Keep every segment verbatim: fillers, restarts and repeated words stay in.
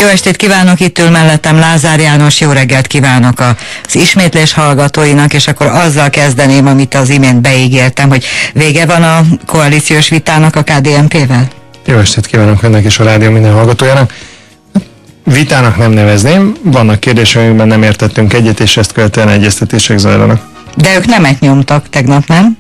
Jó estét kívánok, itt ül mellettem Lázár János, jó reggelt kívánok az ismétlés hallgatóinak, és akkor azzal kezdeném, amit az imént beígértem, hogy vége van a koalíciós vitának a ká dé en pé-vel? Jó estét kívánok önnek és a rádió minden hallgatójának. Vitának nem nevezném, vannak kérdések, amikben nem értettünk egyet, és ezt követően egyeztetések zajlanak. De ők nemet nyomtak tegnap, nem?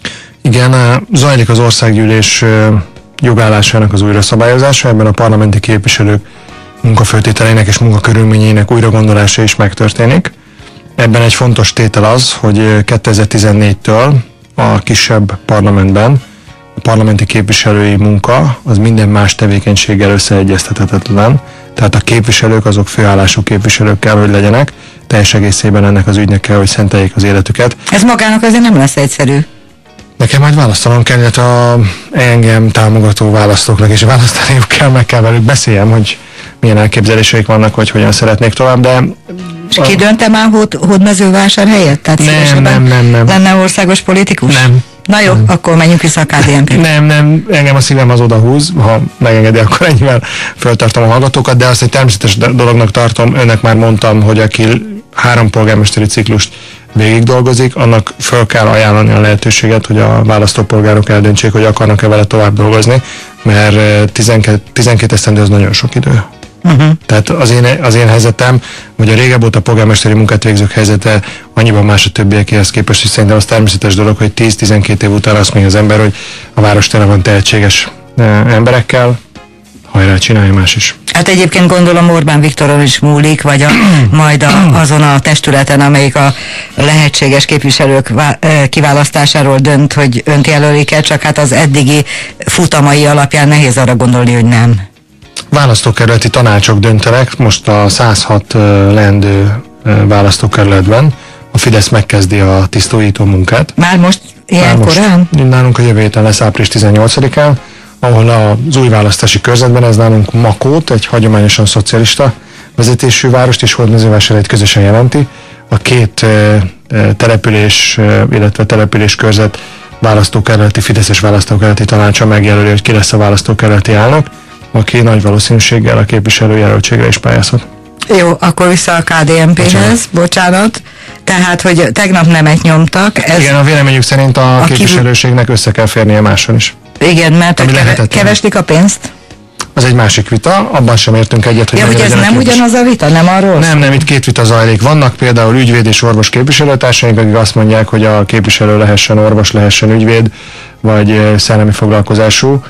Igen, zajlik az országgyűlés jogállásának az újraszabályozása, ebben a parlamenti képviselők munkaföltételeinek és munkakörülményeinek újragondolása is megtörténik. Ebben egy fontos tétel az, hogy kétezer-tizennégytől a kisebb parlamentben a parlamenti képviselői munka az minden más tevékenységgel összeegyeztethetetlen. Tehát a képviselők azok főállású képviselők kell, hogy legyenek, teljes egészében ennek az ügynek kell, hogy szenteljék az életüket. Ez magának azért nem lesz egyszerű. Nekem majd választanom kell, illetve a engem támogató választóknak is választaniuk kell, meg kell velük beszéljem, hogy milyen elképzeléseik vannak, vagy hogyan szeretnék tovább, de... És ki dönte már Hódmezővásárhelyet? Tehát nem, nem, nem, nem. lenne országos politikus? Nem. Na jó, nem. Akkor menjünk vissza a ká dé en pé-be. Nem, nem, engem a szívem az odahúz, ha megengedi, akkor ennyivel föltartom a hallgatókat, de azt egy természetes dolognak tartom, önnek már mondtam, hogy aki három polgármesteri ciklust végig dolgozik, annak föl kell ajánlani a lehetőséget, hogy a választópolgárok eldöntsék, hogy akarnak-e vele tovább dolgozni, mert tizenkét esztendő az nagyon sok idő. Uh-huh. Tehát az én, az én helyzetem, vagy a régebb óta polgármesteri munkát végzők helyzete annyiban más a többiekéhez képest, és szerintem az természetes dolog, hogy tíz-tizenkét év után azt mondja az ember, hogy a város tele van tehetséges e, emberekkel, hajrá, csinálja más is. Hát egyébként gondolom Orbán Viktoron is múlik, vagy a, majd a, azon a testületen, amelyik a lehetséges képviselők vá, kiválasztásáról dönt, hogy önt jelölik-e, csak hát az eddigi futamai alapján nehéz arra gondolni, hogy nem. Választókerületi tanácsok döntenek, most a száz hat leendő választókerületben a Fidesz megkezdi a tisztújító munkát. Már most ilyen Már korán? Most, nálunk a jövő héten lesz április tizennyolcadikán, ahol az új választási körzetben, ez nálunk Makót, egy hagyományosan szocialista vezetésű várost és Hódmezővásárhelyet közösen jelenti. A két e, település, e, illetve település körzet választókerületi, Fideszes választókerületi tanácsa megjelöli, hogy ki lesz a választókerületi elnök, aki nagy valószínűséggel a képviselőjelöltségre is pályázhat. Jó, akkor vissza a ká dé en pé-hez, bocsánat. bocsánat. Tehát, hogy tegnap nemet nyomtak. Ez igen, a véleményük szerint a, a képviselőségnek össze kell férnie máson is. Igen, mert keve, keveslik a pénzt? Az egy másik vita, abban sem értünk egyet, hogy... Ja, hogy ez nem ugyanaz a vita, nem arról? Nem, nem, itt két vita zajlik. Vannak például ügyvéd és orvos képviselőtársaink, akik azt mondják, hogy a képviselő lehessen orvos, lehessen ügyvéd, vagy szellemi foglalkozású.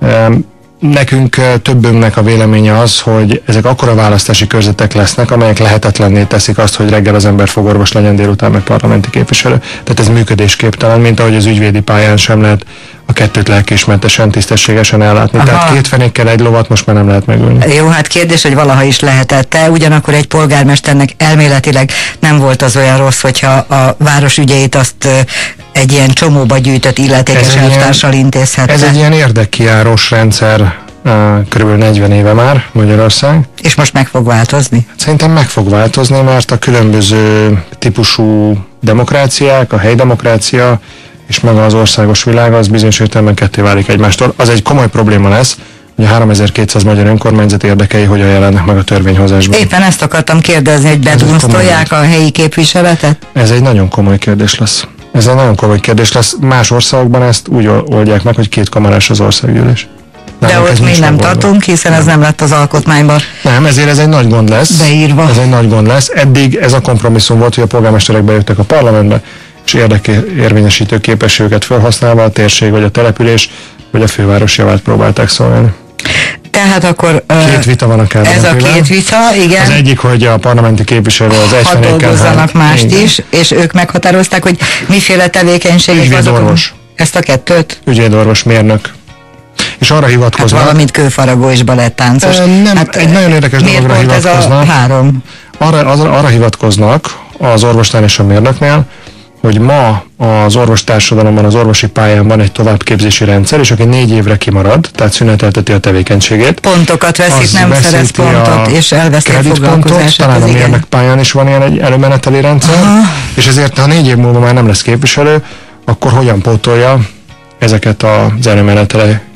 Nekünk többünknek a véleménye az, hogy ezek akkora választási körzetek lesznek, amelyek lehetetlenné teszik azt, hogy reggel az ember fogorvos legyen, délután meg parlamenti képviselő. Tehát ez működésképtelen, mint ahogy az ügyvédi pályán sem lehet a kettőt lelkiismertesen, tisztességesen ellátni. Aha. Tehát két fenékkel egy lovat most már nem lehet megülni. Jó, hát kérdés, hogy valaha is lehetett-e, ugyanakkor egy polgármesternek elméletileg nem volt az olyan rossz, hogyha a város ügyeit azt egy ilyen csomóba gyűjtött illetékes elvtársal intézhette. Ez egy ilyen érdekkiárós rendszer, körülbelül negyven éve már Magyarország. És most meg fog változni? Szerintem meg fog változni, mert a különböző típusú demokráciák, a helydemokrácia és maga az országos világ az bizonyos értelemben ketté válik egymástól. Az egy komoly probléma lesz, hogy a háromezer-kétszáz magyar önkormányzat érdekei hogyan jelennek meg a törvényhozásban. Éppen ezt akartam kérdezni, hogy bedunsztolják a helyi képviseletet? Ez egy nagyon komoly kérdés lesz. Ez egy nagyon komoly kérdés lesz. Más országokban ezt úgy oldják meg, hogy két kamarás az országgyűlés. De ott még nem tartunk, hiszen nem. Ez nem lett az alkotmányban. Nem, ezért ez egy nagy gond lesz. Beírva. Ez egy nagy gond lesz. Eddig ez a kompromisszum volt, hogy a polgármesterek bejöttek a parlamentbe, és érdekérvényesítő képességüket felhasználva a térség, vagy a település, vagy a főváros javát próbálták szolgálni. Tehát akkor... Uh, két vita van a ká dé en pé-ben. Ez a két vita, igen. Az egyik, hogy a parlamenti képviselő az egy fenékkel... dolgozzanak mást igen. is, és ők meghatározták, hogy miféle tevékenységek azok... Ügyvédorvos. Ezt a kettőt? Ügyvédorvos, mérnök. És arra hivatkoznak... Hát valamint kőfaragó és balettáncos. E, nem, hát, egy nagyon érdekes dologra hivatkoznak. Ez a három? Arra, az, arra hivatkoznak az orvosnál és a mérnöknél, hogy ma az orvostársadalomban, az orvosi pályán van egy továbbképzési rendszer, és aki négy évre kimarad, tehát szünetelteti a tevékenységét. Pontokat veszik, nem szerez pontot, és elveszi a foglalkozását. Talán a mérnök pályán is van ilyen egy előmeneteli rendszer, aha. És ezért ha négy év múlva már nem lesz képviselő, akkor hogyan pótolja ezeket az előmeneteli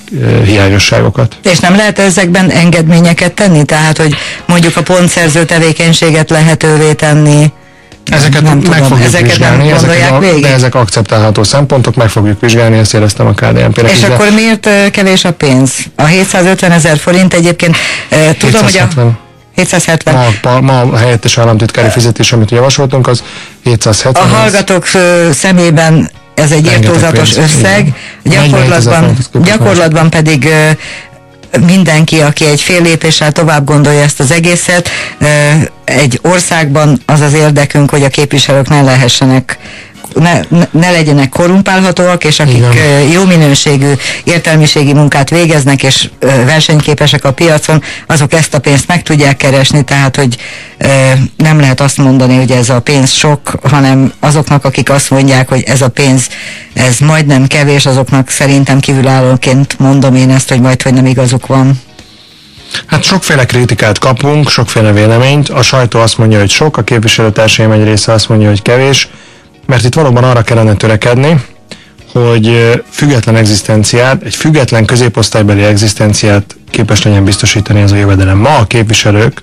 hiányosságokat. És nem lehet ezekben engedményeket tenni? Tehát, hogy mondjuk a pontszerző tevékenységet lehetővé tenni? Ezeket nem meg tudom, fogjuk ezeket vizsgálni, nem ezek a, végig? de ezek akceptálható szempontok, meg fogjuk vizsgálni, ezt éreztem a ká dé en pé-nek. És akkor miért kevés a pénz? A hétszázötven ezer forint egyébként, tudom, hogy a hétszázhetven. Ma, ma a helyettes államtitkári fizetés, amit javasoltunk, az hétszázhetven. A hallgatók szemében ez egy irtózatos összeg, gyakorlatban, gyakorlatban pedig mindenki, aki egy fél lépéssel tovább gondolja ezt az egészet, egy országban az az érdekünk, hogy a képviselők ne lehessenek, ne, ne legyenek korrumpálhatóak, és akik igen. jó minőségű értelmiségi munkát végeznek, és versenyképesek a piacon, azok ezt a pénzt meg tudják keresni, tehát, hogy nem lehet azt mondani, hogy ez a pénz sok, hanem azoknak, akik azt mondják, hogy ez a pénz, ez majdnem kevés, azoknak szerintem kívülállóként mondom én ezt, hogy majd, hogy nem igazuk van. Hát sokféle kritikát kapunk, sokféle véleményt. A sajtó azt mondja, hogy sok, a képviselőtársaim egy része azt mondja, hogy kevés, mert itt valóban arra kellene törekedni, hogy független egzisztenciát, egy független középosztálybeli egzisztenciát képes legyen biztosítani ez a jövedelem. Ma a képviselők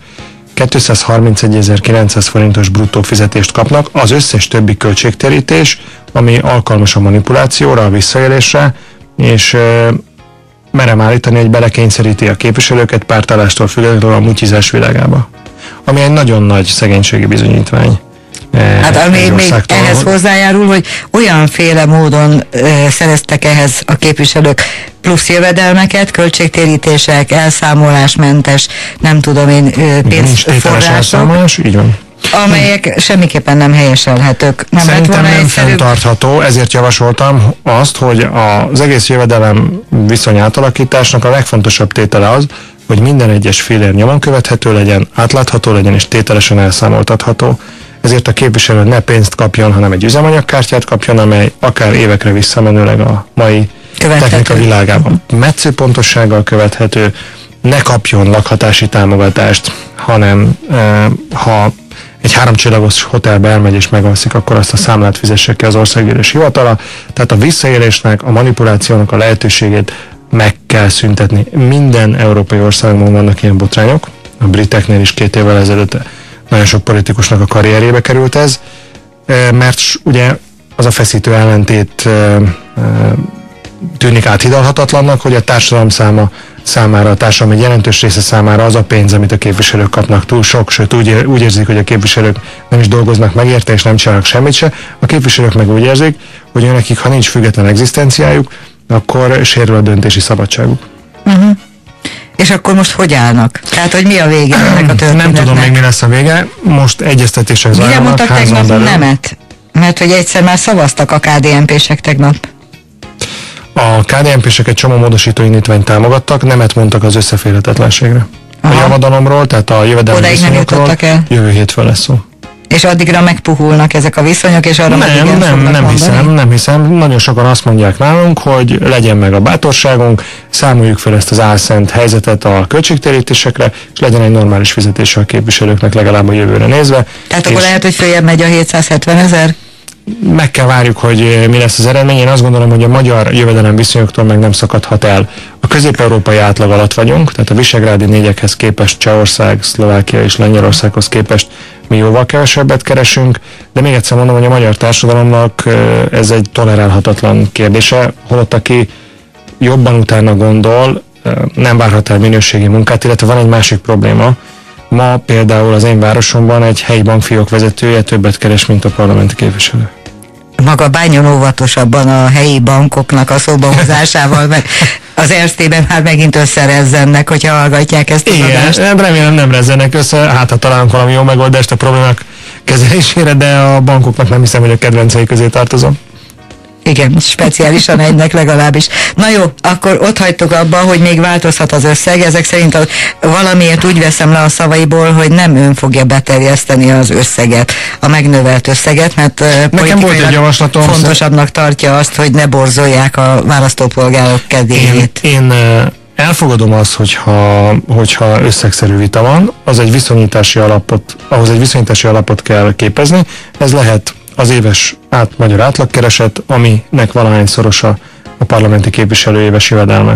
kétszázharmincegyezer-kilencszáz forintos bruttó fizetést kapnak, az összes többi költségtérítés, ami alkalmas a manipulációra, a visszaélésre, és e, merem állítani, hogy belekényszeríti a képviselőket pártállástól függetlenül a mutyizás világába. Ami egy nagyon nagy szegénységi bizonyítvány. Hát ami még ehhez hozzájárul, hogy olyanféle módon e, szereztek ehhez a képviselők plusz jövedelmeket, költségtérítések, elszámolásmentes, nem tudom én, e, pénzforrások, így van. amelyek semmiképpen nem helyeselhetők. Nem Szerintem nem egyszerűbb... fenntartható, ezért javasoltam azt, hogy az egész jövedelem viszony átalakításnak a legfontosabb tétele az, hogy minden egyes fillér nyomon követhető legyen, átlátható legyen és tételesen elszámoltatható. Ezért a képviselő ne pénzt kapjon, hanem egy üzemanyagkártyát kapjon, amely akár évekre visszamenőleg a mai technika világában metsző pontossággal követhető, ne kapjon lakhatási támogatást, hanem e, ha egy háromcsillagos hotelbe elmegy és megalszik, akkor azt a számlát fizesse ki az országgyűlés hivatala. Tehát a visszaélésnek, a manipulációnak a lehetőségét meg kell szüntetni. Minden európai országban vannak ilyen botrányok, a briteknél is két évvel ezelőtt nagyon sok politikusnak a karrierjébe került ez, mert ugye az a feszítő ellentét tűnik áthidalhatatlannak, hogy a társadalom száma számára, a társadalom egy jelentős része számára az a pénz, amit a képviselők kapnak, túl sok, sőt úgy, úgy érzik, hogy a képviselők nem is dolgoznak meg érte, és nem csinálnak semmit se. A képviselők meg úgy érzik, hogy nekik, ha nincs független egzisztenciájuk, akkor sérül a döntési szabadságuk. Uh-huh. És akkor most hogy állnak? Tehát, hogy mi a vége ennek a történetnek? Nem tudom még, mi lesz a vége. Most egyeztetések zajlanak. Mire mondtak tegnap belül. Nemet? Mert hogy egyszer már szavaztak a ká dé en pések tegnap. A ká dé en pések egy csomó módosító indítványt támogattak, nemet mondtak az összeférhetetlenségre. Aha. A javadalomról, tehát a jövedelmi viszonyokról jövő hétfőn lesz szó. És addigra megpuhulnak ezek a viszonyok, és arra nem, igen nem, nem hiszem, mondani? nem hiszem. Nagyon sokan azt mondják nálunk, hogy legyen meg a bátorságunk, számoljuk fel ezt az álszent helyzetet a költségtérítésekre, és legyen egy normális fizetése a képviselőknek legalább a jövőre nézve. Tehát akkor lehet, hogy följebb megy a hétszázhetven ezer? Meg kell várjuk, hogy mi lesz az eredmény. Én azt gondolom, hogy a magyar jövedelem viszonyoktól meg nem szakadhat el. A közép-európai átlag alatt vagyunk, tehát a visegrádi négyekhez képest Csehország, Szlovákia és Lengyelországhoz képest mi jóval kevesebbet keresünk, de még egyszer mondom, hogy a magyar társadalomnak ez egy tolerálhatatlan kérdése, holott aki jobban utána gondol, nem várhat el minőségi munkát, illetve van egy másik probléma. Ma például az én városomban egy helyi bankfiók vezetője többet keres, mint a parlamenti képviselő. Maga bánjon óvatosabban a helyi bankoknak a szóbahozásával, mert az Erztében már megint összerezzennek, hogyha hallgatják ezt az Igen, adást. remélem nem rezzenek össze, hát ha találunk valami jó megoldást a problémák kezelésére, de a bankoknak nem hiszem, hogy a kedvencei közé tartozom. Igen, speciálisan egynek legalábbis. Na jó, akkor ott hagytuk abba, hogy még változhat az összeg. Ezek szerint a, valamiért úgy veszem le a szavaiból, hogy nem ön fogja beterjeszteni az összeget, a megnövelt összeget, mert nekem volt egy javaslatom, fontosabbnak tartja azt, hogy ne borzolják a választópolgárok kedélyét. Én, én elfogadom azt, hogyha, hogyha összegszerű vita van, az egy viszonyítási alapot, ahhoz egy viszonyítási alapot kell képezni. Ez lehet az éves át, magyar átlagkereset, aminek valahány szorosa a parlamenti képviselő éves jövedelme.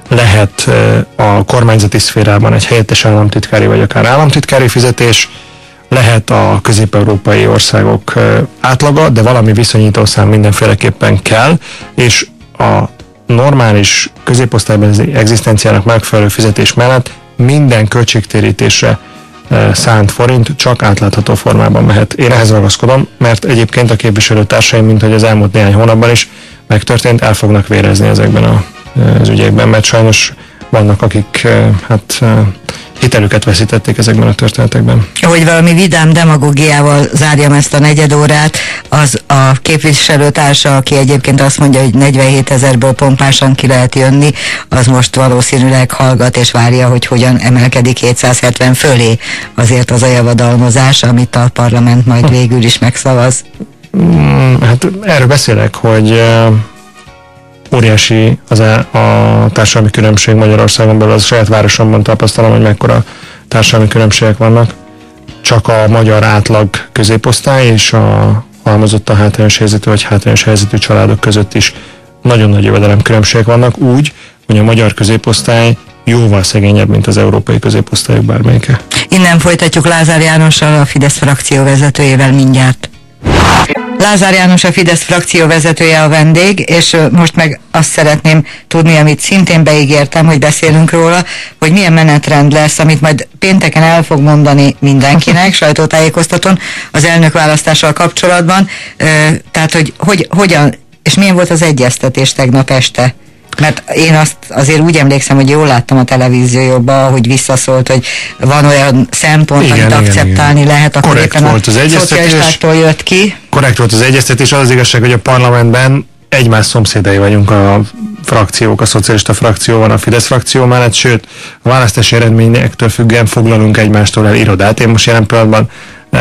lehet a kormányzati szférában egy helyettes államtitkári vagy akár államtitkári fizetés, lehet a közép-európai országok átlaga, de valami viszonyítószám mindenféleképpen kell, és a normális középosztályban az egzisztenciának megfelelő fizetés mellett minden költségtérítésre szánt forint csak átlátható formában mehet. Én ehhez ragaszkodom, mert egyébként a képviselőtársaim, mint hogy az elmúlt néhány hónapban is megtörtént, el fognak vérezni ezekben a, az ügyekben, mert sajnos vannak, akik hát hitelüket veszítették ezekben a történetekben. Hogy valami vidám demagógiával zárjam ezt a negyed órát, az a képviselőtársa, aki egyébként azt mondja, hogy negyvenhét ezerből pompásan ki lehet jönni, az most valószínűleg hallgat és várja, hogy hogyan emelkedik hétszázhetven fölé azért az a javadalmazás, amit a parlament majd végül is megszavaz. Hmm, hát erről beszélek, hogy uh, óriási az a, a társadalmi különbség Magyarországon belül, az saját városomban tapasztalom, hogy mekkora társadalmi különbségek vannak. Csak a magyar átlag középosztály és a halmozott a hátrányos helyzetű vagy hátrányos helyzetű családok között is nagyon nagy jövedelem különbségek vannak, úgy, hogy a magyar középosztály jóval szegényebb, mint az európai középosztályok bármelyike. Innen folytatjuk Lázár Jánossal, a Fidesz frakció vezetőjével mindjárt. Lázár János a Fidesz frakció vezetője a vendég, és most meg azt szeretném tudni, amit szintén beígértem, hogy beszélünk róla, hogy milyen menetrend lesz, amit majd pénteken el fog mondani mindenkinek, sajtótájékoztatón az elnökválasztással kapcsolatban, tehát hogy, hogy hogyan, és milyen volt az egyeztetés tegnap este? Mert én azt azért úgy emlékszem, hogy jól láttam a televízióban, hogy visszaszólt, hogy van olyan szempont, igen, amit igen, akceptálni igen. lehet, akkor korrekt éppen volt a az szocialistáktól jött ki. Korrekt volt az egyeztetés, az az igazság, hogy a parlamentben egymás szomszédai vagyunk a frakciók, a szocialista frakció van a Fidesz frakció mellett, sőt, a választási eredményektől függően foglalunk egymástól el irodát. Én most jelen pillanatban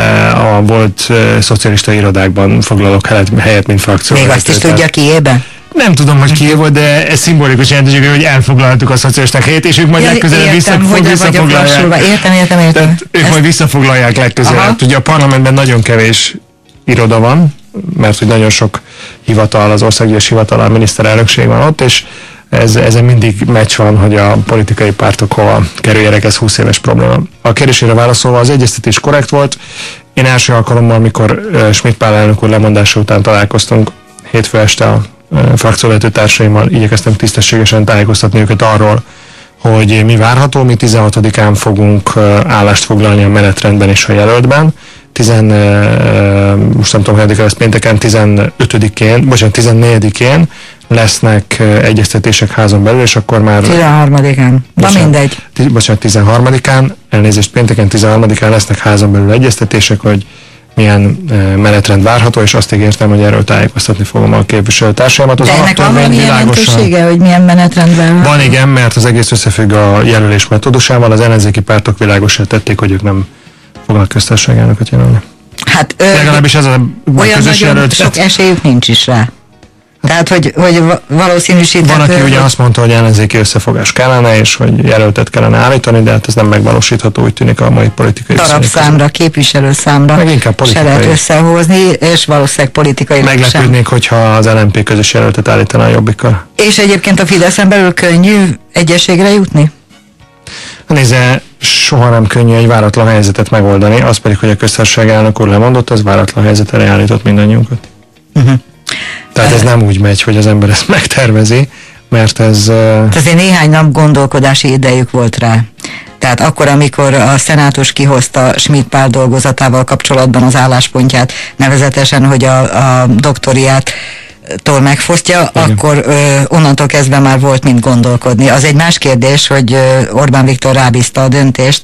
a volt szocialista irodákban foglalok helyet, mint frakció. Még azt is tudja kiében? Nem tudom, hogy ki volt, de ez szimbolikus jelentőség, hogy elfoglaltuk a szocialisták helyét, és ők majd ja, legközelebb visszafog, visszafoglalják. Értem, értem, értem. Tehát ők Ezt... majd visszafoglalják legközelebb. Ugye a parlamentben nagyon kevés iroda van, mert hogy nagyon sok hivatal, az országgyűlés hivatal, a miniszterelnökség van ott, és ez, ezen mindig meccs van, hogy a politikai pártok hova kerüljenek, ez húsz éves probléma. A kérdésére válaszolva, az egyeztetés korrekt volt. Én első alkalommal, amikor Schmidt Pál elnök úr lemondása után találkoztunk hétfő este a frakcióvezető társaimmal, igyekeztem tisztességesen tájékoztatni őket arról, hogy mi várható, mi tizenhatodikán fogunk állást foglalni a menetrendben és a jelöltben. Tizen, most nem tudom, hogy lesz pénteken, tizenötödikén, bocsánat, tizennegyedikén lesznek egyeztetések házon belül, és akkor már... tizenharmadikán. Na mindegy. Bocsánat, tizenharmadikán, elnézést, pénteken tizenharmadikán lesznek házon belül egyeztetések, hogy milyen uh, menetrend várható, és azt ígértem, hogy erről tájékoztatni fogom a képviselőtársaimat. De ennek van valami jelentősége, hogy milyen menetrendben? Van, igen, mert az egész összefügg a jelölés metódusával. Az ellenzéki pártok világosan tették, hogy ők nem fognak köztársasági elnököt jelölni. Hát ö, legalábbis ez a olyan nagyon jelölt, sok esélyük nincs is rá. Tehát, hogy, hogy valószínűsíthető... Van, aki ugye azt mondta, hogy ellenzéki összefogás kellene, és hogy jelöltet kellene állítani, de hát ez nem megvalósítható, úgy tűnik a mai politikai darabszámra, képviselőszámra se lehet összehozni, és valószínűleg politikai meglepődnék, hogyha az el em pé közös jelöltet állítaná a Jobbikkal. És egyébként a Fideszen belül könnyű egyességre jutni? Nézze, soha nem könnyű egy váratlan helyzetet megoldani, az pedig, hogy a köztársasági elnök úr lemondott, az váratlan helyzetre állított mindannyiunkat. Uh-huh. Tehát ez nem úgy megy, hogy az ember ezt megtervezi, mert ez... Uh... Azért néhány nap gondolkodási idejük volt rá. Tehát akkor, amikor a szenátus kihozta Schmidt Pál dolgozatával kapcsolatban az álláspontját, nevezetesen, hogy a, a doktoriát tól megfosztja, igen. Akkor ö, onnantól kezdve már volt mint gondolkodni. Az egy más kérdés, hogy ö, Orbán Viktor rábízta a döntést.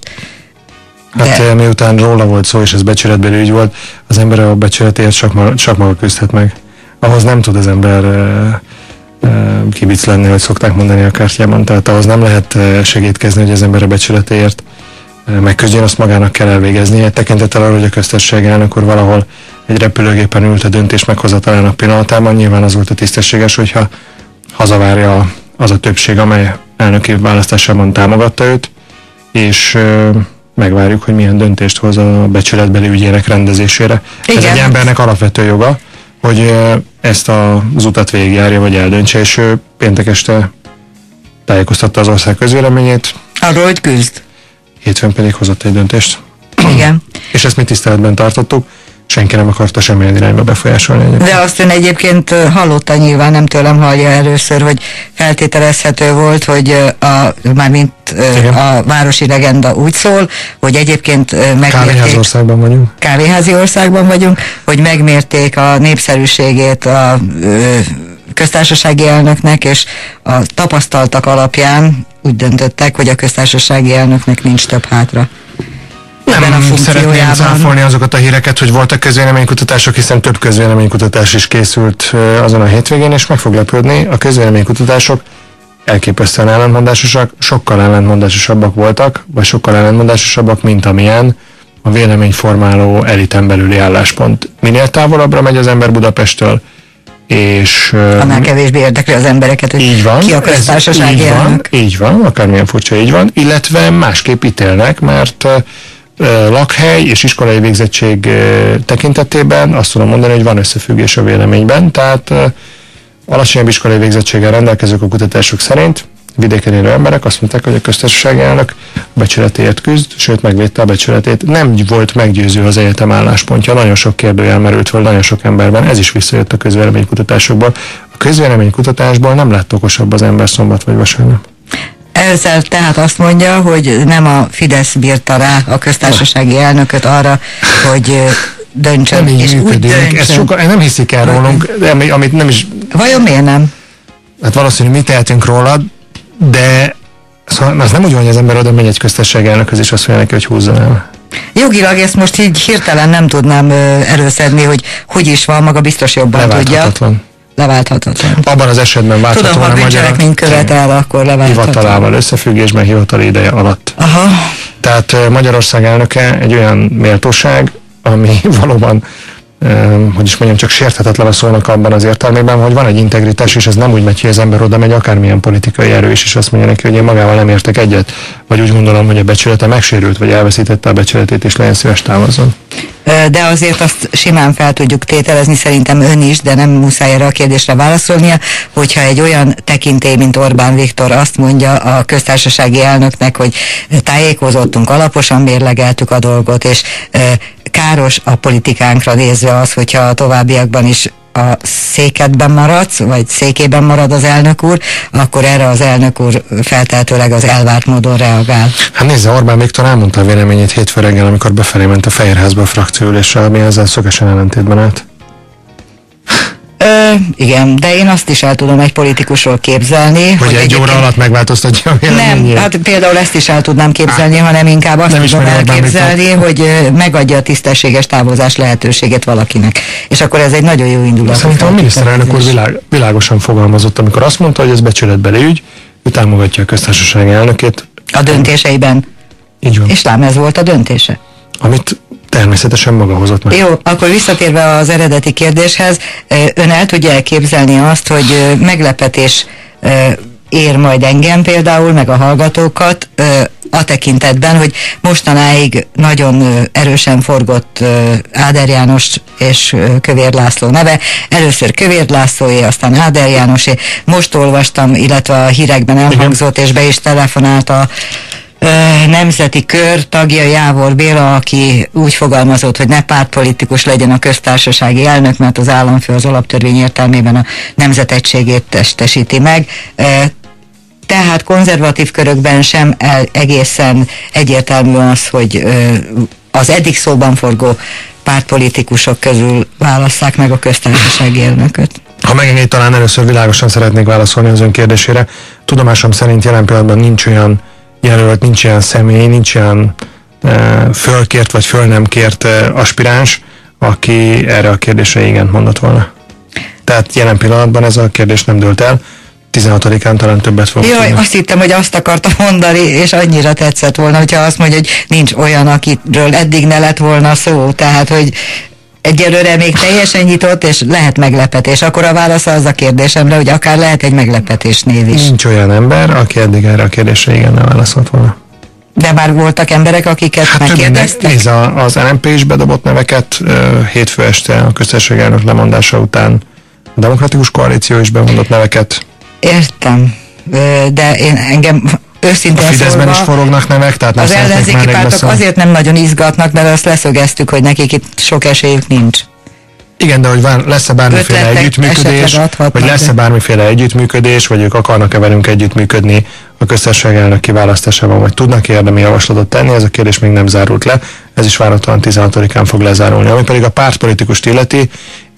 Hát de... miután róla volt szó, és ez becsületbeli ügy volt, az ember a becsületért csak maga, csak maga küzdhet meg. Ahhoz nem tud az ember ö, ö, kibic lenni, hogy szokták mondani a kártyában, tehát ahhoz nem lehet segítkezni, hogy az ember a becsületéért megküzdjön, azt magának kell elvégeznie. Tekintettel arra, hogy a köztársasági elnök úr valahol egy repülőgépen ült a döntés meghozatalának pillanatában, nyilván az volt a tisztességes, hogyha hazavárja az a többség, amely elnöki választásában támogatta őt, és ö, megvárjuk, hogy milyen döntést hoz a becsületbeli ügyének rendezésére. Igen. Ez egy embernek alapvető joga, hogy ö, ezt a, az utat végigjárja, vagy eldöntse, és ő péntek este tájékoztatta az ország közvéleményét. Arról, hogy küzd. Hétfőn pedig hozott egy döntést. Igen. És ezt mi tiszteletben tartottuk. Senki nem akarta semmilyen irányba befolyásolni egyébként. De azt ön egyébként hallotta, nyilván nem tőlem hallja először, hogy feltételezhető volt, hogy a, mármint igen, a városi legenda úgy szól, hogy egyébként megmérték... Kávéházi országban vagyunk. Kávéházi országban vagyunk, hogy megmérték a népszerűségét a ö, köztársasági elnöknek, és a tapasztaltak alapján úgy döntöttek, hogy a köztársasági elnöknek nincs több hátra. Nem szeretném cáfolni azokat a híreket, hogy voltak közvéleménykutatások, hiszen több közvéleménykutatás is készült azon a hétvégén, és meg fog lepődni. A közvéleménykutatások elképesztően ellentmondásosak, sokkal ellentmondásosabbak voltak, vagy sokkal ellentmondásosabbak, mint amilyen a véleményformáló eliten belüli álláspont. Minél távolabbra megy az ember Budapesttől, és... Annál kevésbé érdekli az embereket, hogy így van, ki a köztársasági elnök. Így van, akármilyen furcsa, így van, illetve másképp ítélnek, mert lakhely és iskolai végzettség tekintetében azt tudom mondani, hogy van összefüggés a véleményben, tehát alacsonyabb iskolai végzettséggel rendelkezők a kutatások szerint vidéken élő emberek azt mondták, hogy a köztársasági elnök becsületéért küzd, sőt megvédte a becsületét. Nem volt meggyőző az egyetem álláspontja, nagyon sok kérdőjel merült föl, nagyon sok emberben, ez is visszajött a közvéleménykutatásokból. A közvéleménykutatásból nem lett okosabb az ember szombat vagy vasárnap. Ezzel tehát azt mondja, hogy nem a Fidesz bírta rá a köztársasági elnököt arra, hogy döntsön, nem és úgy döntsön. Ezt sokan nem hiszik el rólunk, de amit nem is... Vajon miért nem? Hát valószínű, mi tehetünk rólad, de szóval az nem úgy van, hogy az ember oda megy egy köztársasági elnökhöz, és azt mondja neki, hogy húzzon el. Jogilag ezt most így hirtelen nem tudnám előszedni, hogy hogy is van, maga biztos jobban tudja. Leválthatatlan. Abban az esetben válthatóan tudom, ha bűncselekmény követel, akkor leválthatatlan. Hivatalával összefüggésben, hivatali ideje alatt. Aha. Tehát Magyarország elnöke egy olyan méltóság, ami valóban, eh, hogy is mondjam, csak sérthetetlen a szónak abban az értelmében, hogy van egy integritás, és ez nem úgy megy, hogy az ember oda megy, akármilyen politikai erő is, és azt mondja neki, hogy én magával nem értek egyet, vagy úgy gondolom, hogy a becsülete megsérült, vagy elveszítette a becsületét, és legyen szíves távozzon. De azért azt simán fel tudjuk tételezni, szerintem ön is, de nem muszáj erre a kérdésre válaszolnia, hogyha egy olyan tekintély, mint Orbán Viktor azt mondja a köztársasági elnöknek, hogy tájékozottunk, alaposan mérlegeltük a dolgot, és káros a politikánkra nézve az, hogyha a továbbiakban is a székedben maradsz, vagy székében marad az elnök úr, akkor erre az elnök úr feltehetőleg az elvárt módon reagál. Hát nézze, Orbán Viktor elmondta a véleményét hétfő reggel, amikor befelé ment a Fehérházba a frakcióülésre, ami ezzel szögesen ellentétben állt. Ö, igen, de én azt is el tudom egy politikusról képzelni. Hogy, hogy egy egyébként... óra alatt megváltoztatja a véleményét. Nem, hát például ezt is el tudnám képzelni, Á, hanem inkább azt tudom elképzelni, hogy megadja a tisztességes távozás lehetőséget valakinek. És akkor ez egy nagyon jó indulat. Szerintem a miniszterelnök úr világ, világosan fogalmazott, amikor azt mondta, hogy ez becsületbeli ügy, ő támogatja a köztársaság elnökét. A döntéseiben. Így van. És lám ez volt a döntése. Amit természetesen maga hozott meg. Jó, akkor visszatérve az eredeti kérdéshez, ön el tudja elképzelni azt, hogy meglepetés ér majd engem például, meg a hallgatókat a tekintetben, hogy mostanáig nagyon erősen forgott Áder János és Kövér László neve. Először Kövér Lászlóé, aztán Áder Jánosé. Most olvastam, illetve a hírekben elhangzott, és be is telefonált a nemzeti kör tagja Jávor Béla, aki úgy fogalmazott, hogy ne pártpolitikus legyen a köztársasági elnök, mert az államfő az alaptörvény értelmében a nemzetegységét testesíti meg. Tehát konzervatív körökben sem el, egészen egyértelmű az, hogy az eddig szóban forgó pártpolitikusok közül válasszák meg a köztársasági elnököt. Ha megengedi, talán először világosan szeretnék válaszolni az ön kérdésére. Tudomásom szerint jelen pillanatban nincs olyan jelölt, nincs olyan személy, nincs olyan e, fölkért vagy föl nem kért e, aspiráns, aki erre a kérdésre igent mondott volna. Tehát jelen pillanatban ez a kérdés nem dőlt el. tizenhatodikán talán többet fogunk Jaj, tudni. Azt hittem, hogy azt akarta mondani, és annyira tetszett volna, hogyha azt mondja, hogy nincs olyan, akiről eddig ne lett volna szó. Tehát, hogy egyelőre még teljesen nyitott, és lehet meglepetés. Akkor a válasz az a kérdésemre, hogy akár lehet egy meglepetés név is. Nincs olyan ember, aki eddig erre a kérdésre igen nem válaszolt volna. De már voltak emberek, akiket hát megkérdeztek? Nézd, az en em pé is bedobott neveket uh, hétfő este a köztársasági elnök lemondása után. A Demokratikus Koalíció is bemondott neveket. Értem. de én engem őszintén a Fideszben szólva, is forognak nevek, tehát nem az ellenzéki pártok beszél. Azért nem nagyon izgatnak, mert azt leszögeztük, hogy nekik itt sok esélyük nincs. Igen, de hogy lesz-e bármiféle Ötletek együttműködés, vagy lesz-e bármiféle együttműködés, vagy ők akarnak-e velünk együttműködni a köztársaság elnök kiválasztásában, vagy tudnak érdemi javaslatot tenni, ez a kérdés még nem zárult le, ez is várhatóan tizenhatodikán fog lezárulni. Ami pedig a pártpolitikust illeti,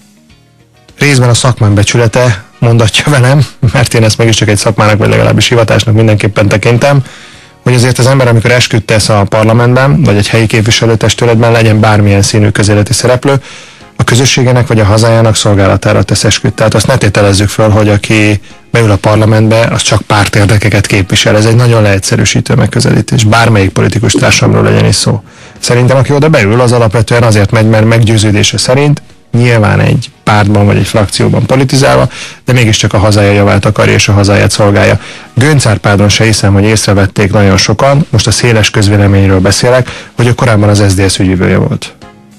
részben a szakmán becsülete mondatja velem, mert én ezt mégiscsak egy szakmának, vagy legalábbis hivatásnak mindenképpen tekintem, hogy azért az ember, amikor esküt tesz a parlamentben, vagy egy helyi képviselőtestületben, legyen bármilyen színű közéleti szereplő, a közösségének vagy a hazájának szolgálatára tesz esküt. Tehát azt ne tételezzük föl, hogy aki beül a parlamentbe, az csak pártérdekeket képvisel. Ez egy nagyon leegyszerűsítő megközelítés. Bármelyik politikus társamról legyen is szó. Szerintem, aki oda beül, az alapvetően azért megy, mert meggyőződése szerint nyilván egy pártban vagy egy frakcióban politizálva, de mégiscsak a hazája javát akarja és a hazáját szolgálja. Göncz Árpádon se hiszem, hogy észrevették nagyon sokan, most a széles közvéleményről beszélek, hogy ő korábban az es zé dé es ügyvivője volt.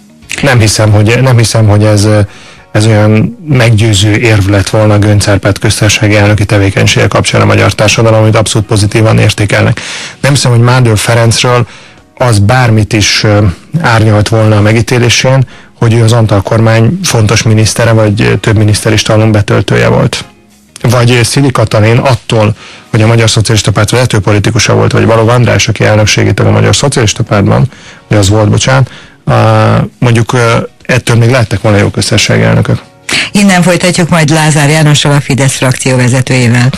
Nem hiszem, hogy, nem hiszem, hogy ez, ez olyan meggyőző érv lett volna Göncz Árpád köztársasági elnöki tevékenysége kapcsán a magyar társadalom, amit abszolút pozitívan értékelnek. Nem hiszem, hogy Mádl Ferencről az bármit is árnyalt volna a megítélésén, hogy ő az Antal kormány fontos minisztere, vagy több miniszteristalom betöltője volt. Vagy Szili Katalin attól, hogy a Magyar Szocialista Párt vezető politikusa volt, vagy Balogh András, aki elnökségítő a Magyar Szocialista Pártban, vagy az volt, bocsánat, mondjuk ettől még lehettek volna jó köztársasági elnökök. Innen folytatjuk majd Lázár Jánossal, a Fidesz frakció vezetőjével.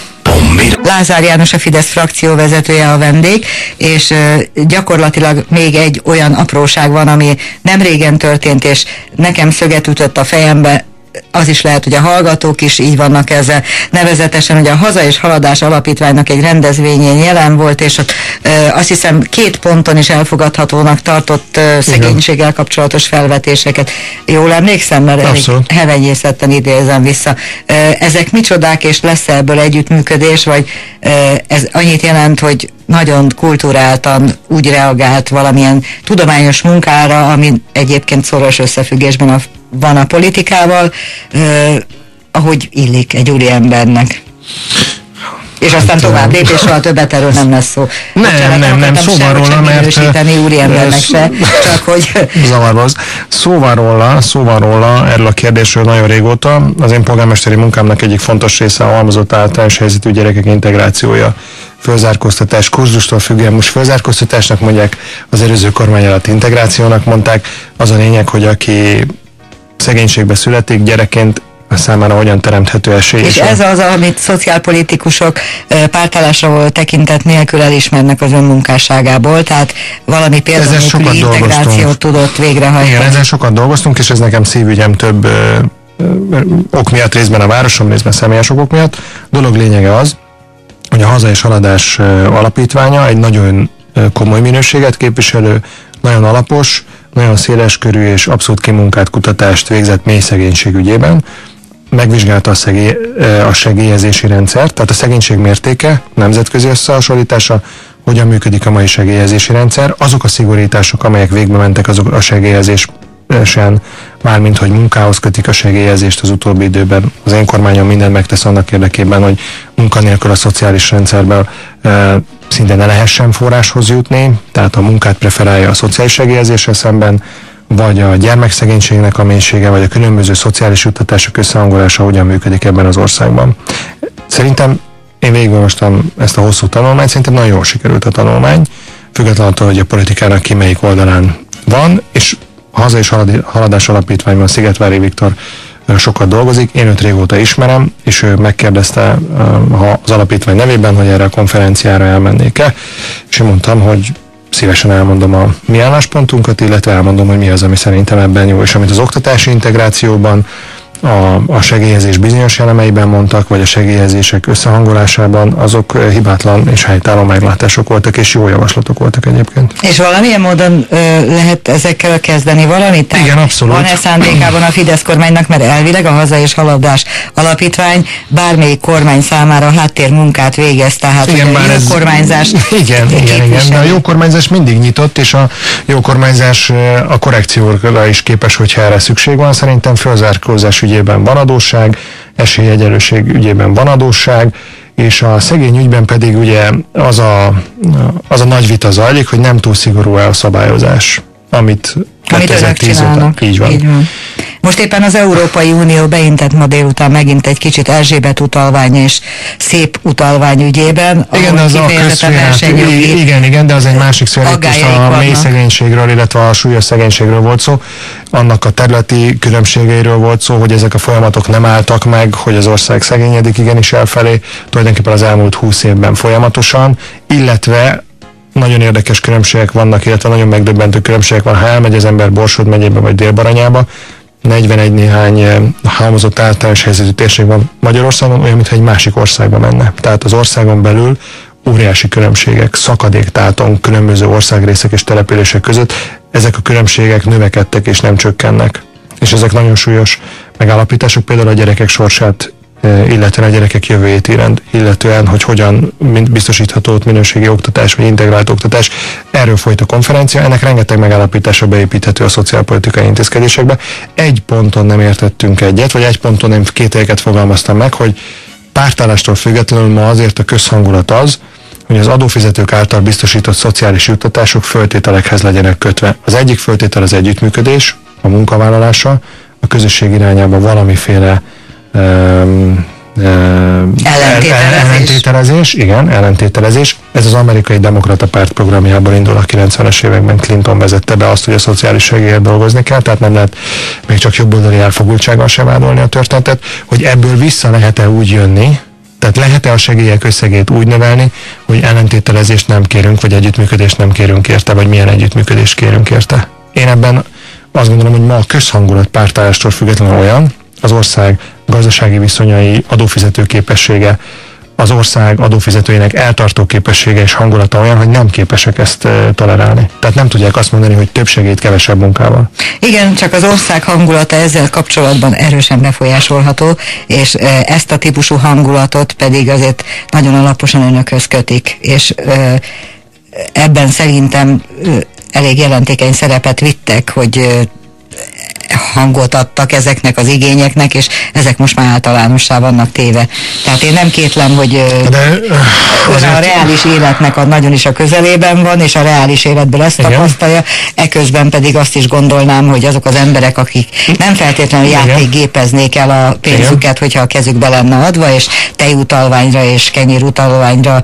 Lázár János a Fidesz frakció vezetője a vendég, és uh, gyakorlatilag még egy olyan apróság van, ami nem régen történt, és nekem szöget ütött a fejembe, az is lehet, hogy a hallgatók is így vannak ezzel, nevezetesen, hogy a Haza és Haladás Alapítványnak egy rendezvényén jelen volt, és ott ö, azt hiszem két ponton is elfogadhatónak tartott ö, szegénységgel kapcsolatos felvetéseket. Jól emlékszem, mert elég hevenyészetten idézem vissza. Ö, ezek micsodák, és lesz ebből együttműködés, vagy ö, ez annyit jelent, hogy nagyon kulturáltan úgy reagált valamilyen tudományos munkára, ami egyébként szoros összefüggésben a, van a politikával, eh, ahogy illik egy úriembernek. És aztán hát, tovább lép, és soha többet erről nem lesz szó. Nem, Bocsánat, nem, nem, szóval róla, mert... úriembernek se, csak hogy... Zavarboz. Szóval róla, szóval róla, erről a kérdésről nagyon régóta. Az én polgármesteri munkámnak egyik fontos része a halmozott általános helyzetű gyerekek integrációja. Fölzárkóztatás, kurzustól függően, most fölzárkóztatásnak mondják, az előző kormány alatt integrációnak mondták. Az a lényeg, hogy aki szegénységbe születik, gyerekként számára hogyan teremthető esély. És ez az, amit szociálpolitikusok pártállásra volt tekintet nélkül elismernek az önmunkásságából, tehát valami például integrációt tudott végrehajtani. Igen, ezzel sokat dolgoztunk, és ez nekem szívügyem több ö, ö, ok miatt, részben a városom, részben személyes okok miatt. A dolog lényege az, hogy a Haza és Haladás Alapítványa egy nagyon komoly minőséget képviselő, nagyon alapos, nagyon széleskörű és abszolút kimunkált kutatást végzett mély szegénység ügyében. Megvizsgálta a, szegély, a segélyezési rendszert, tehát a szegénység mértéke, nemzetközi összehasonlítása, hogyan működik a mai segélyezési rendszer, azok a szigorítások, amelyek végbe mentek azok a segélyezésen, mármint hogy munkához kötik a segélyezést az utóbbi időben. Az én kormányom mindent megtesz annak érdekében, hogy munkanélkül a szociális rendszerben e, szinte ne lehessen forráshoz jutni, tehát a munkát preferálja a szociális segélyezéssel szemben, vagy a gyermekszegénységnek a mélysége, vagy a különböző szociális juttatások összehangolása hogyan működik ebben az országban. Szerintem én végigolvastam ezt a hosszú tanulmányt, szerintem nagyon jól sikerült a tanulmány, függetlenül attól, hogy a politikának ki melyik oldalán van, és a Haza és Haladás Alapítványban Szigetvári Viktor sokat dolgozik, én őt régóta ismerem, és ő megkérdezte az alapítvány nevében, hogy erre a konferenciára elmennék-e, és én mondtam, hogy szívesen elmondom a mi álláspontunkat, illetve elmondom, hogy mi az, ami szerintem ebben jó, és amit az oktatási integrációban, a, a segélyezés bizonyos elemeiben mondtak, vagy a segélyezések összehangolásában, azok hibátlan és helytálló meglátások voltak, és jó javaslatok voltak egyébként. És valamilyen módon ö, lehet ezekkel kezdeni valamit? Tehát igen, abszolút. Van-e szándékában a Fidesz kormánynak, mert elvileg a Haza és Haladás Alapítvány bármelyik kormány számára háttérmunkát végez, tehát igen, hogy a jó ez... kormányzást igen, igen, igen, de a jó kormányzás mindig nyitott, és a jó kormányzás a korrekcióra is képes, hogyha erre szükség van. Szerintem fölzárkózás ügyében van adósság, esélyegyenlőség ügyében van adósság, és a szegény ügyben pedig ugye az a, az a nagy vita zajlik, hogy nem túl szigorú-e a szabályozás, amit Amit önök csinálnak. Így van. Így van. Most éppen az Európai Unió beintett ma délután megint egy kicsit Erzsébet utalvány és szép utalvány ügyében. Igen, az a közszférát, igen, igen, de az egy másik szféra, most a mély szegénységről, illetve a súlyos szegénységről volt szó, annak a területi különbségeiről volt szó, hogy ezek a folyamatok nem álltak meg, hogy az ország szegényedik igenis elfelé, tulajdonképpen az elmúlt húsz évben folyamatosan, illetve nagyon érdekes különbségek vannak, illetve nagyon megdöbbentő különbségek van, ha elmegy az ember Borsod megyébe vagy Dél-Baranyába, negyvenegy néhány halmozott általános helyzetű térség van Magyarországon, olyan, mintha egy másik országba menne. Tehát az országon belül óriási különbségek, szakadéktáton különböző országrészek és települések között, ezek a különbségek növekedtek és nem csökkennek. És ezek nagyon súlyos megállapítások, például a gyerekek sorsát, illetve a gyerekek jövőjét illetően, hogy hogyan biztosítható ott minőségi oktatás, vagy integrált oktatás. Erről folyt a konferencia, ennek rengeteg megállapítása beépíthető a szociálpolitikai intézkedésekbe. Egy ponton nem értettünk egyet, vagy egy ponton nem kételyeket fogalmaztam meg, hogy pártállástól függetlenül ma azért a közhangulat az, hogy az adófizetők által biztosított szociális juttatások föltételekhez legyenek kötve. Az egyik föltétel az együttműködés, a munkavállalása, a közösség irányába valamiféle Um, um, ellentételezés. ellentételezés, igen, ellentételezés. Ez az amerikai demokrata párt programjából indul a kilencvenes években, Clinton vezette be azt, hogy a szociális segélyért dolgozni kell, tehát nem lehet még csak jobboldali elfogultsággal sem vádolni a történetet, hogy ebből vissza lehet-e úgy jönni, tehát lehet-e a segélyek összegét úgy növelni, hogy ellentételezést nem kérünk, vagy együttműködést nem kérünk érte, vagy milyen együttműködést kérünk érte. Én ebben azt gondolom, hogy ma a közhangulat pártállástól függetlenül olyan, az ország gazdasági viszonyai, adófizető képessége, az ország adófizetőinek eltartó képessége és hangulata olyan, hogy nem képesek ezt e, tolerálni. Tehát nem tudják azt mondani, hogy több segít kevesebb munkával. Igen, csak az ország hangulata ezzel kapcsolatban erősen befolyásolható, és e, ezt a típusú hangulatot pedig azért nagyon alaposan önökhöz kötik, és e, ebben szerintem e, elég jelentékeny szerepet vittek, hogy e, hangot adtak ezeknek az igényeknek, és ezek most már általánossá vannak téve. Tehát én nem kétlem, hogy De, azért... a reális életnek a nagyon is a közelében van, és a reális életből ezt Igen. tapasztalja, eközben pedig azt is gondolnám, hogy azok az emberek, akik nem feltétlenül játékgépeznék el a pénzüket, Igen. hogyha a kezükbe lenne adva, és tejutalványra és kenyérutalványra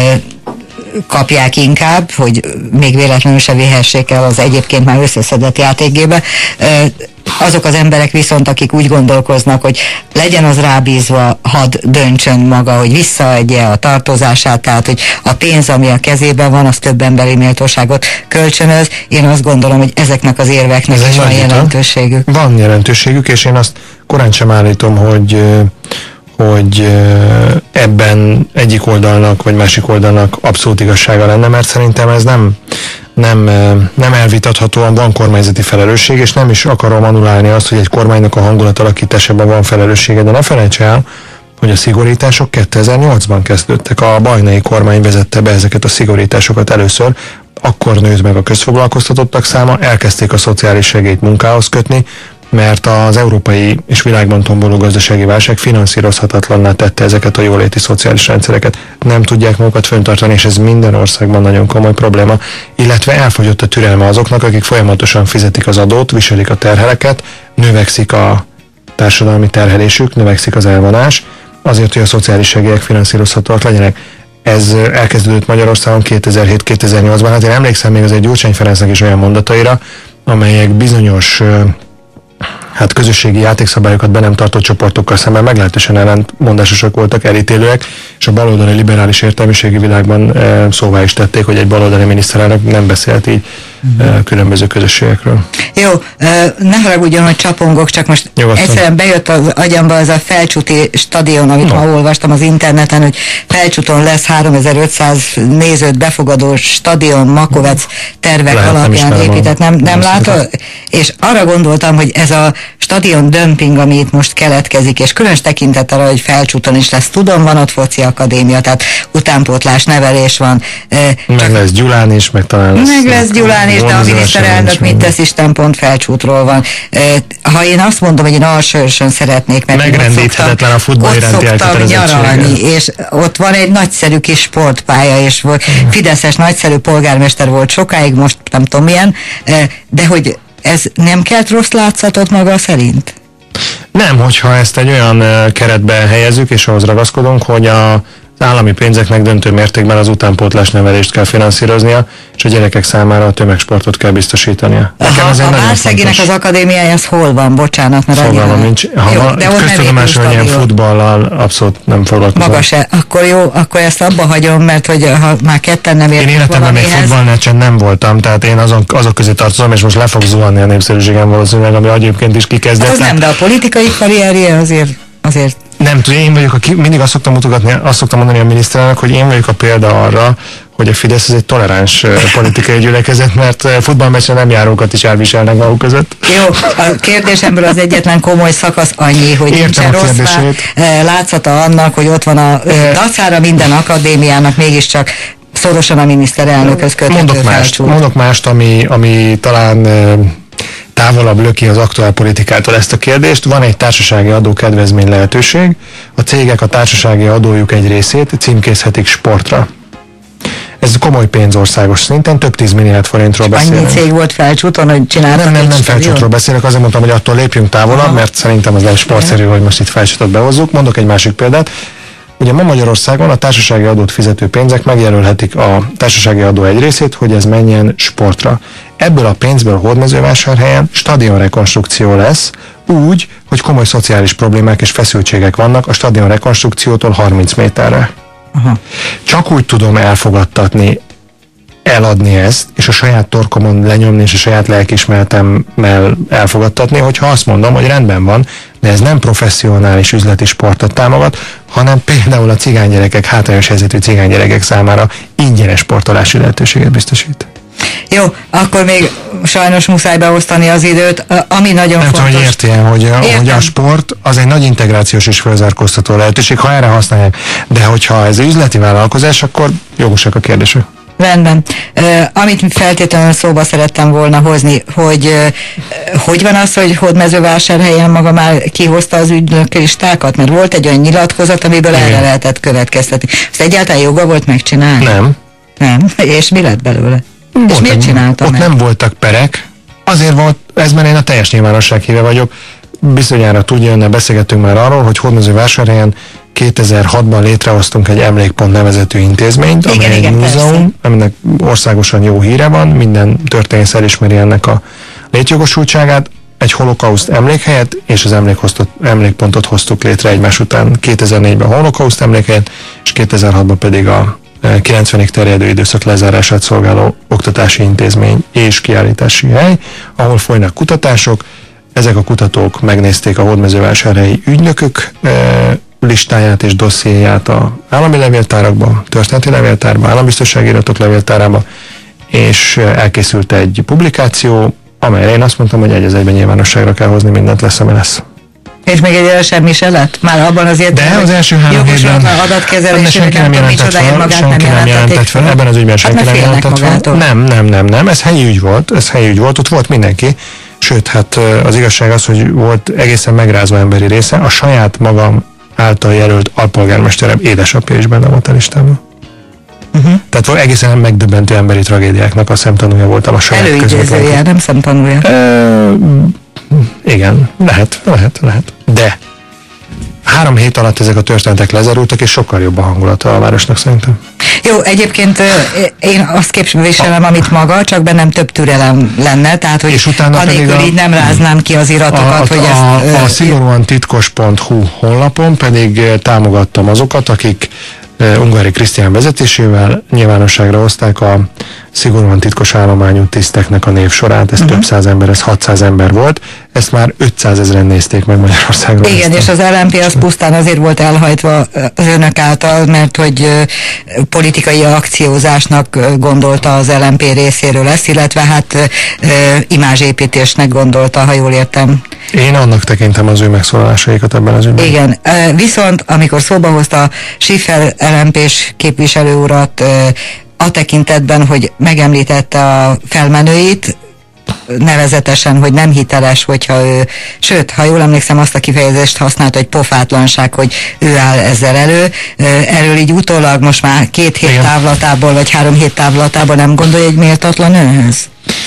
kapják inkább, hogy még véletlenül se vihessék el az egyébként már összeszedett játékgébe. Azok az emberek viszont, akik úgy gondolkoznak, hogy legyen az rábízva, hadd döntsön maga, hogy visszaadja a tartozását, tehát hogy a pénz, ami a kezében van, az több emberi méltóságot kölcsönöz. Én azt gondolom, hogy ezeknek az érveknek Ez is van jelentőségük. Van jelentőségük, és én azt korán sem állítom, hogy hogy ebben egyik oldalnak vagy másik oldalnak abszolút igazsága lenne, mert szerintem ez nem, nem, nem elvitathatóan van kormányzati felelősség, és nem is akarom annulálni azt, hogy egy kormánynak a hangulat alakításában van felelőssége, de ne felejts el, hogy a szigorítások kétezer-nyolcban kezdődtek. A Bajnai kormány vezette be ezeket a szigorításokat először, akkor nőtt meg a közfoglalkoztatottak száma, elkezdték a szociális segélyt munkához kötni, mert az európai és világban tomboló gazdasági válság finanszírozhatatlanná tette ezeket a jóléti szociális rendszereket. Nem tudják magukat fenntartani, és ez minden országban nagyon komoly probléma, illetve elfogyott a türelme azoknak, akik folyamatosan fizetik az adót, viselik a terheleket, növekszik a társadalmi terhelésük, növekszik az elvonás, azért, hogy a szociális segélyek finanszírozhatóak legyenek. Ez elkezdődött Magyarországon kétezer-hét-kétezer-nyolcban, hát én emlékszem még az egy Gyurcsány Ferencnek is olyan mondataira, amelyek bizonyos hát közösségi játékszabályokat be nem tartott csoportokkal szemben meglehetősen ellentmondásosak voltak, elítélőek, és a baloldali liberális értelmiségi világban e, szóvá is tették, hogy egy baloldali miniszterelnök nem beszélt így uh-huh. e, különböző közösségekről. Jó, ne haragudjon, hogy csapongok, csak most Nyugodtan. Egyszerűen bejött az agyamba az a Felcsúti stadion, amit no. ma olvastam az interneten, hogy Felcsúton lesz háromezer-ötszáz nézőt befogadó stadion, Makovec tervek Lehet, alapján nem épített, nem, nem, nem látod? És arra gondoltam, hogy ez a stadion dömping, ami itt most keletkezik, és különös tekintettel, hogy Felcsúton is lesz, tudom, van ott foci akadémia, tehát utánpótlás, nevelés van. Meg csak lesz Gyulán is, meg talán lesz. Meg lesz Gyulán is, de a miniszterelnök mit tesz, Isten pont Felcsútról van. Ha én azt mondom, hogy én Alsóörösön szeretnék, mert megrendíthetetlen a futball iránti elkötelezettsége. És ott van egy nagyszerű kis sportpálya, és volt fideszes nagyszerű polgármester volt sokáig, most nem tudom milyen, de hogy ez nem kelt rossz látszatot maga szerint? Nem, hogyha ezt egy olyan keretbe helyezzük, és ahhoz ragaszkodunk, hogy a az állami pénzeknek döntő mértékben az utánpótlás nevelést kell finanszíroznia, és a gyerekek számára a tömegsportot kell biztosítania. Nekem ez a Várszegének az akadémiája, az hol van? Bocsánat, mert fogalmam nincs. Ha jó, de köztudomásról, hogy ilyen futballal abszolút nem foglalkozom. Maga se. Akkor jó, akkor ezt abba hagyom, mert hogy ha már ketten nem értek. Én életemben még futballmeccsen nem voltam, tehát én azon, azok közé tartozom, és most le fog zuhanni a népszerűségem valószínűleg, ami egyébként is kikezdett. Hát az nem, de a politikai karrierje azért, azért nem tudom, én vagyok, aki mindig azt szoktam mutogatni, azt szoktam mondani a miniszterelnök, hogy én vagyok a példa arra, hogy a Fidesz ez egy toleráns politikai gyülekezet, mert futballmeccsen nem járókat is elviselnek maguk között. Jó, a kérdésemből az egyetlen komoly szakasz annyi, hogy nincsen rossz látszata annak, hogy ott van a dacára minden akadémiának mégiscsak szorosan a miniszterelnökhöz köthető. Mondok mást, mondok mást, ami, ami talán távolabb löki az aktuál politikától ezt a kérdést. Van egy társasági adókedvezmény lehetőség. A cégek a társasági adójuk egy részét címkézhetik sportra. Ez komoly pénz országos szinten, több tíz milliárd forintról beszélünk. Annyi cég volt Felcsúton, hogy csináltak? Nem, nem, nem Felcsútról beszélek, azért mondtam, hogy attól lépjünk távolabb, aha, mert szerintem az nem sportszerű, hogy most itt Felcsútot behozzuk. Mondok egy másik példát. Ugye ma Magyarországon a társasági adót fizető pénzek megjelölhetik a társasági adó egy részét, hogy ez menjen sportra. Ebből a pénzből Hódmezővásárhelyen stadionrekonstrukció lesz, úgy, hogy komoly szociális problémák és feszültségek vannak a stadion rekonstrukciótól harminc méterre. Aha. Csak úgy tudom elfogadtatni, eladni ezt, és a saját torkomon lenyomni, és a saját lelkiismeretemmel elfogadtatni, hogyha azt mondom, hogy rendben van, de ez nem professzionális üzleti sportot támogat, hanem például a cigánygyerekek, hátrányos helyzetű cigánygyerekek számára ingyenes sportolási lehetőséget biztosít. Jó, akkor még sajnos muszáj beosztani az időt, ami nagyon nem fontos. Nem tudom, hogy érti-e, hogy, hogy a sport az egy nagy integrációs és fölzárkóztató lehetőség, ha erre használják. De hogyha ez üzleti vállalkozás, akkor jogosak a kérdések. Rendben. Uh, amit feltétlenül szóba szerettem volna hozni, hogy uh, hogy van az, hogy Hódmezővásárhelyen maga már kihozta az ügynök listákat? Mert volt egy olyan nyilatkozat, amiből igen, erre lehetett következtetni. Ezt egyáltalán joga volt megcsinálni? Nem. Nem? És mi lett belőle? Volt, és miért csináltam Ott meg? nem voltak perek, azért volt, ez mert én a teljes nyilvánosság híve vagyok. Bizonyára tudja, önnel beszélgettünk már arról, hogy Hódmezővásárhelyen kétezer-hatban létrehoztunk egy emlékpont nevezetű intézményt, igen, amely igen, egy múzeum, aminek országosan jó híre van, minden történész elismeri ennek a létjogosultságát, egy holokauszt emlékhelyet és az emlékpontot hoztuk létre egymás után. kétezer-négyben a holokauszt emlékhelyet, és kétezer-hatban pedig a kilencvenig terjedő időszak lezárását szolgáló oktatási intézmény és kiállítási hely, ahol folynak kutatások. Ezek a kutatók megnézték a hódmezővásárhelyi ügynökök e, listáját és dossziéját az állami levéltárakban, történeti levéltárban, állambiztonsági iratok levéltárában, és elkészült egy publikáció, amelyre én azt mondtam, hogy egy az egyben nyilvánosságra kell hozni, mindent lesz, ami lesz. És még egy semmi se lett? Már abban azért... De az első három hétben... adatkezelésére senki nem jelentett fel, senki nem jelentett fel, ebben az ügyben senki nem jelentett fel. Nem, nem, nem, nem, ez helyi ügy volt, ez helyi ügy volt, ott volt mindenki. Sőt, hát az igazság az, hogy volt egészen megrázó emberi része, a saját magam által jelölt alpolgármesterem édesapja is benne volt a listámon. Uh-huh. Tehát volt egészen megdöbbentő emberi tragédiáknak a szemtanúja voltam a saját közvetlenül. Előidézője, nem szemtanúja. E, igen, lehet, lehet, lehet. De három hét alatt ezek a történetek lezárultak, és sokkal jobb a hangulata a városnak szerintem. Jó, egyébként én azt képviselem, amit maga, csak bennem több türelem lenne, tehát hogy anélkül így nem ráznám ki az iratokat, a, a, hogy a, ezt... A, a szigorúan titkos pont hu honlapon pedig támogattam azokat, akik Ungvári Krisztián vezetésével nyilvánosságra hozták a szigorúan titkos állományú tiszteknek a névsorát, ez uh-huh. több száz ember, ez hatszáz ember volt, ezt már ötszázezren nézték meg Magyarországról. Igen, és az el em pé az pusztán azért volt elhajtva az önök által, mert hogy politikai akciózásnak gondolta az el em pé részéről ezt, illetve hát imázsépítésnek gondolta, ha jól értem. Én annak tekintem az ő megszólalásaikat ebben az ügyben. Igen, viszont amikor szóba hozta Schiffer el em pés képviselő urat a tekintetben, hogy megemlítette a felmenőit, nevezetesen, hogy nem hiteles, hogyha ő, sőt, ha jól emlékszem, azt a kifejezést használt, hogy pofátlanság, hogy ő áll ezzel elő. Erről így utólag most már két hét Igen. távlatából, vagy három hét távlatából nem gondolja egy méltatlan önhöz?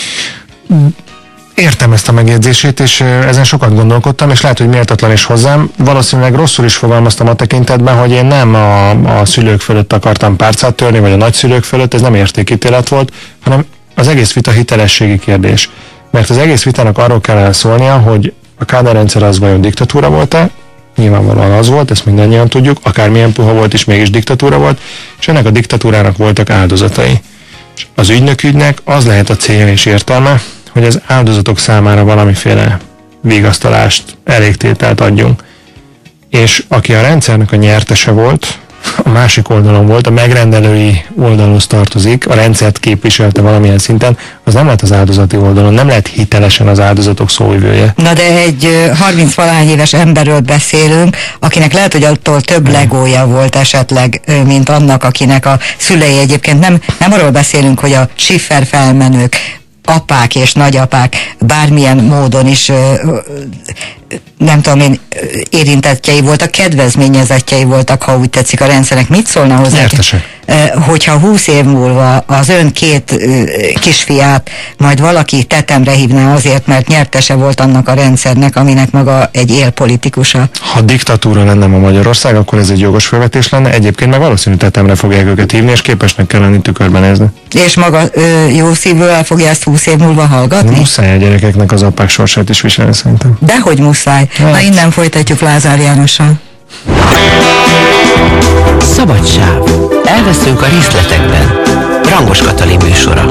Értem ezt a megjegyzését, és ezen sokat gondolkodtam, és lehet, hogy méltatlan is hozzám. Valószínűleg rosszul is fogalmaztam a tekintetben, hogy én nem a, a szülők fölött akartam párcát törni, vagy a nagyszülők fölött, ez nem értékítélet volt, hanem az egész vita hitelességi kérdés. Mert az egész vitának arról kellene szólnia, hogy a Kádár rendszer az vajon diktatúra volt-e? Nyilvánvalóan az volt, ezt mindannyian tudjuk, akármilyen puha volt is, mégis diktatúra volt, és ennek a diktatúrának voltak áldozatai. És az ügynökügynek az lehet a célja és értelme, hogy az áldozatok számára valamiféle vigasztalást, elégtételt adjunk. És aki a rendszernek a nyertese volt, a másik oldalon volt, a megrendelői oldalhoz tartozik, a rendszert képviselte valamilyen szinten, az nem lehet az áldozati oldalon, nem lehet hitelesen az áldozatok szóvivője. Na de egy harminc-valahány éves emberről beszélünk, akinek lehet, hogy attól több legója volt esetleg, mint annak, akinek a szülei egyébként nem, nem arról beszélünk, hogy a Schiffer felmenők, apák és nagyapák bármilyen módon is nem tudom én, érintettjei voltak, kedvezményezettjei voltak, ha úgy tetszik a rendszernek. Mit szólna hozzá? Nyertesek. Hogyha húsz év múlva az ön két kisfiát majd valaki tetemre hívná azért, mert nyertese volt annak a rendszernek, aminek maga egy élpolitikusa. Ha diktatúra lenne ma Magyarország, akkor ez egy jogos felvetés lenne, egyébként meg valószínű tetemre fogják őket hívni, és képesnek kell lenni tükörben nézni. És maga ö, jó szívből el fogja ezt húsz év múlva hallgatni? Muszáj a gyerekeknek az apák sorsát is viselni szerintem. Dehogy muszáj. Hát. Na innen folytatjuk Lázár Jánossal. Szabadsáv. Elveszünk a részletekben. Rangos Katalin műsora.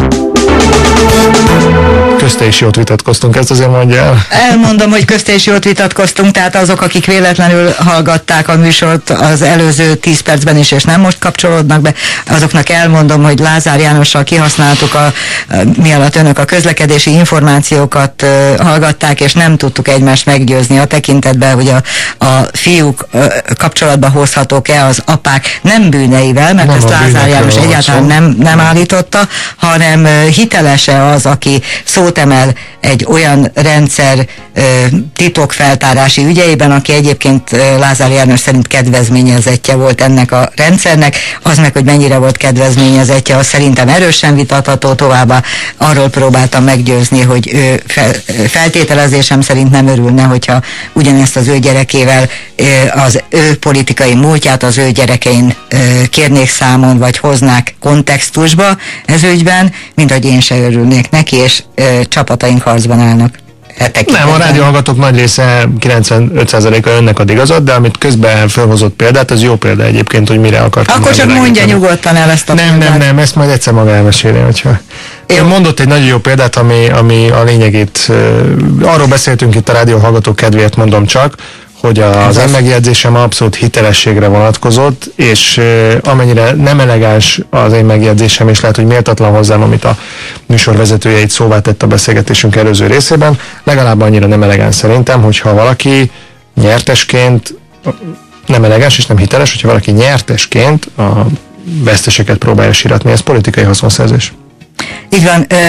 Közte is jót vitatkoztunk, ezt azért mondja el. Elmondom, hogy közte is jót vitatkoztunk, tehát azok, akik véletlenül hallgatták a műsort az előző tíz percben is, és nem most kapcsolódnak be, azoknak elmondom, hogy Lázár Jánossal kihasználtuk, a, mi alatt önök a közlekedési információkat uh, hallgatták, és nem tudtuk egymást meggyőzni a tekintetben, hogy a, a fiúk uh, kapcsolatba hozhatók-e az apák nem bűneivel, mert nem ezt Lázár János egyáltalán nem, nem állította, hanem uh, hiteles-e az, aki szót emel egy olyan rendszer ö, titokfeltárási ügyeiben, aki egyébként ö, Lázár János szerint kedvezményezettje volt ennek a rendszernek, az meg, hogy mennyire volt kedvezményezettje, az szerintem erősen vitatható, továbbá arról próbáltam meggyőzni, hogy ő fel, feltételezésem szerint nem örülne, hogyha ugyanezt az ő gyerekével ö, az ő politikai múltját az ő gyerekein ö, kérnék számon, vagy hoznák kontextusba ez ügyben, mint hogy én se örülnék neki, és ö, csapataink harcban állnak. Nem, a rádióhallgatók nagy része kilencvenöt százaléka önnek ad igazat, de amit közben felhozott példát, az jó példa egyébként, hogy mire akartam. Akkor csak mondja nyugodtan el ezt a Nem, példát. nem, nem, ezt majd egyszer maga elmeséli, hogyha... Én mondott egy nagyon jó példát, ami, ami a lényegét, uh, arról beszéltünk itt a rádióhallgatók kedvéért, mondom csak, hogy az én megjegyzésem abszolút hitelességre vonatkozott, és uh, amennyire nem elegáns az én megjegyzésem, és lehet, hogy méltatlan hozzám, amit a műsorvezetője itt szóvá tett a beszélgetésünk előző részében, legalább annyira nem elegáns szerintem, hogyha valaki nyertesként, nem elegáns és nem hiteles, hogyha valaki nyertesként a veszteseket próbálja síratni, ez politikai haszonszerzés. Így van, ö,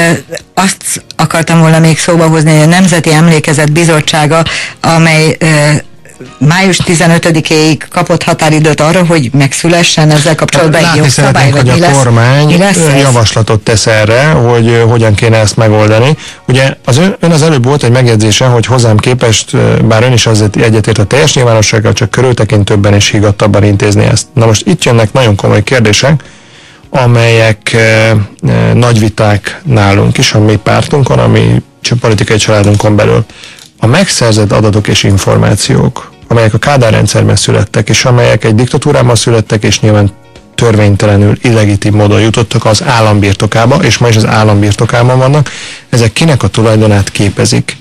azt akartam volna még szóba hozni, hogy a Nemzeti Emlékezet Bizottsága, amely ö, május tizenötödikéig kapott határidőt arra, hogy megszülessen ezzel kapcsolatban egy jogszabály, hogy a lesz, kormány javaslatot tesz erre, hogy hogyan kéne ezt megoldani. Ugye az ön, ön az előbb volt egy megjegyzése, hogy hozzám képest, bár ön is azért egyetért a teljes nyilvánossággal, csak körültekintőbben és higgadtabban intézni ezt. Na most itt jönnek nagyon komoly kérdések, amelyek e, e, nagy viták nálunk is, a mi pártunkon, a mi politikai családunkon belül. A megszerzett adatok és információk, amelyek a Kádár rendszerben születtek, és amelyek egy diktatúrában születtek, és nyilván törvénytelenül, illegitim módon jutottak az állam birtokába, és ma is az állam birtokában vannak, ezek kinek a tulajdonát képezik?